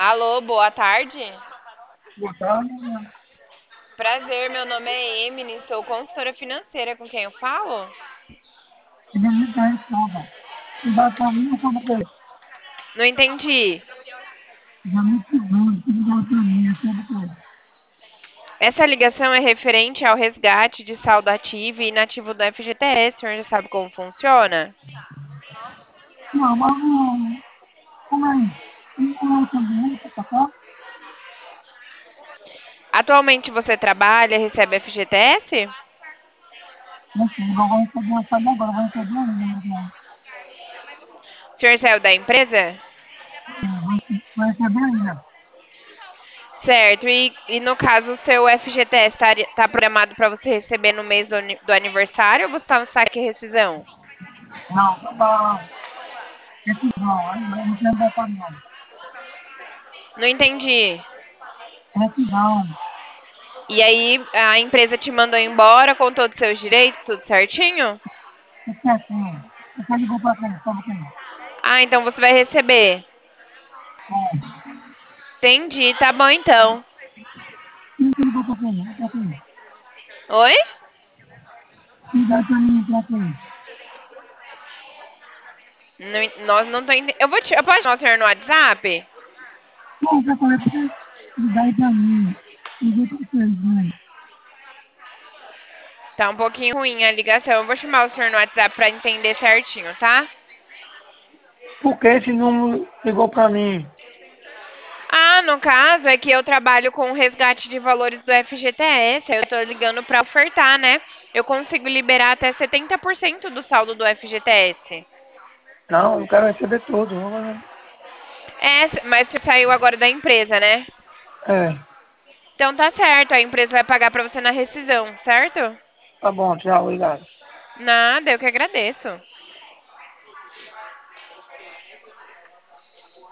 Alô, boa tarde. Boa tarde, né? Prazer, meu nome é Emily, sou consultora financeira com quem eu falo? Tivemos que ressalva. E vai para mim, eu falo que Não entendi. tivemos que ver, que vai para mim, eu falo que Essa ligação é referente ao resgate de saldo ativo e inativo do FGTS. O senhor já sabe como funciona? não, mas não, como é isso? Não é também, tá, tá? Atualmente você trabalha, recebe FGTS? Não sei, eu vou receber uma saída agora, vou receber ainda, né? O senhor saiu da empresa? Vou receber ainda. Certo, e no caso o seu FGTS está programado para você receber no mês do aniversário ou você está no saque e rescisão? Não, tá bom. Recisão, aí não quero botar não. Não entendi. Recisão, E aí a empresa te mandou embora com todos os seus direitos, tudo certinho? é certinho. Você ligou para quem? Sabe quem? Ah, então você vai receber. É. Entendi, tá bom então. Quem que ligou para quem? Para quem? Oi? Quem dá para mim, para quem? Nós não tô entendendo. Eu posso chamar o senhor no WhatsApp? Não, eu falei para você ligar para mim. Liguei para vocês, né? Tá um pouquinho ruim a ligação. Eu vou chamar o senhor no WhatsApp pra entender certinho, tá? Por que esse número ligou para mim? Ah, no caso é que eu trabalho com o resgate de valores do FGTS. Aí eu tô ligando pra ofertar, né? Eu consigo liberar até 70% do saldo do FGTS. Não, eu quero receber tudo. É, mas você saiu agora da empresa, né? É, Então tá certo, a empresa vai pagar pra você na rescisão, certo? tá bom, tchau, obrigado. Nada, eu que agradeço.